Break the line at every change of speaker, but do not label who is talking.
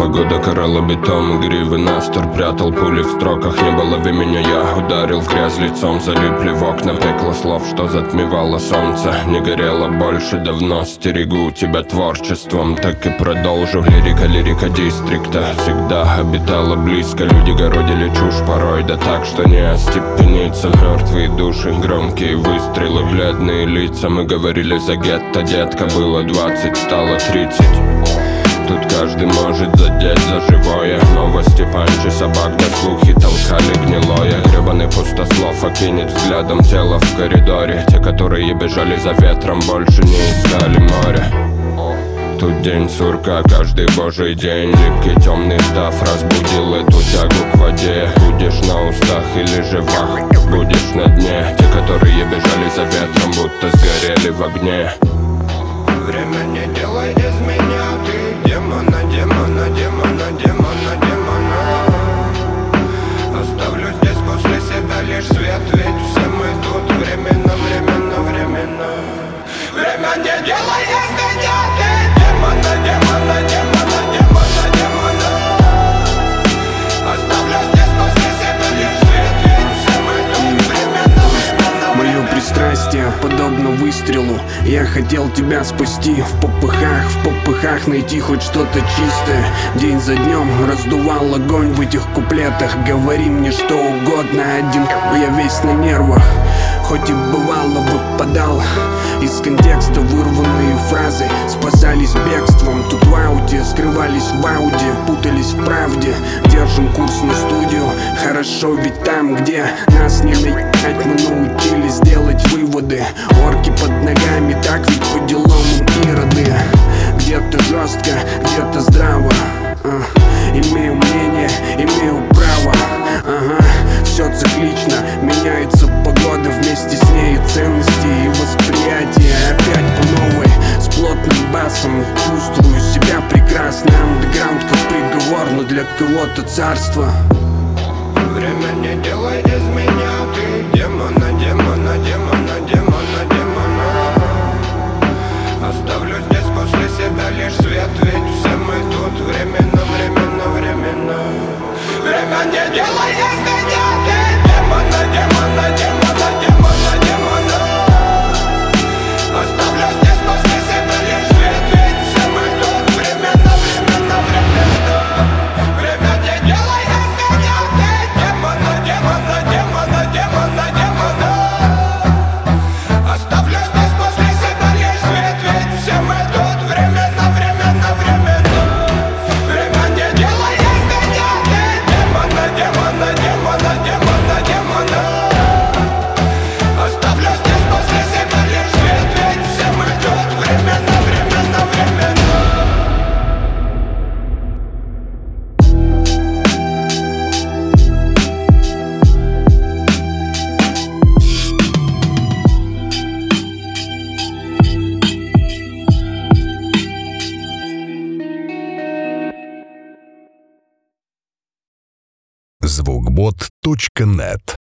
Погода карала бетон, гривы настор прятал пули в строках. Не было в меня, я ударил в грязь лицом. Залипли в окна, пекло слов, что затмевало солнце. Не горело больше давно, стерегу тебя творчеством. Так и продолжу, лирика дистрикта всегда обитала близко. Люди городили чушь порой, да так, что не остепениться. Мертвые души, громкие выстрелы, бледные лица. Мы говорили за гетто, детка, было 20, стало 30. Тут каждый может задеть за живое. Новости, панчи, собак, да слухи толкали гнилое. Гребаный пустослов окинет взглядом тело в коридоре. Те, которые бежали за ветром, больше не искали море. Тут день сурка, каждый божий день. Липкий темный став разбудил эту тягу к воде. Будешь на устах или же вах, будешь на дне. Те, которые бежали за ветром, будто сгорели в огне.
Время не делай из меня, ты демона, демона, демона, демона, демона. Оставлю здесь после себя лишь свет, ведь все мы тут временно, временно, временно. Время не делай из меня, ты демона, демона, демона, демона, демона. Оставлю здесь после себя лишь свет, ведь все мы тут временно, временно.
Мое пристрастие подобно выстрелу. Я хотел тебя спасти в попыхах найти хоть что-то чистое. День за днем раздувал огонь в этих куплетах. Говори мне что угодно, один я весь на нервах. Хоть и бывало выпадал из контекста вырванные фразы, спасались бегством. Тут в ауте, скрывались в ауде, путались в правде. Держим курс на студию, хорошо ведь там, где нас не наебать, мы научились делать выводы. Орки под ногами, так ведь по делам ироды. Где-то жестко, где-то здраво. Имею мнение, имею право. Все циклично, меняется погода, вместе с ней и ценности, и восприятие. Опять по новой, с плотным басом. Чувствую себя прекрасно. Андеграунд как приговор, но для кого-то царство.
Время не делай из меня, ты демона, демона, демона, демона, демона. Оставлю здесь после себя лишь свет, ведь все мы тут временно, временно, временно. Время не делай из меня, ты демона, демона, демона, демона, демона. Оставлю здесь после себя лишь свет, ведь все мы тут временно, временно, временно. Время не делай из меня, ты демона, демона, демона, демона, демона. Оставлю здесь после себя лишь свет, ведь все мы тут временно, временно, временно. Время не делай из меня, ты демона, демона, демона, демона, демона. Оставлю здесь после себя лишь свет, ведь все мы тут временно, временно, временно.
Звукбот.нет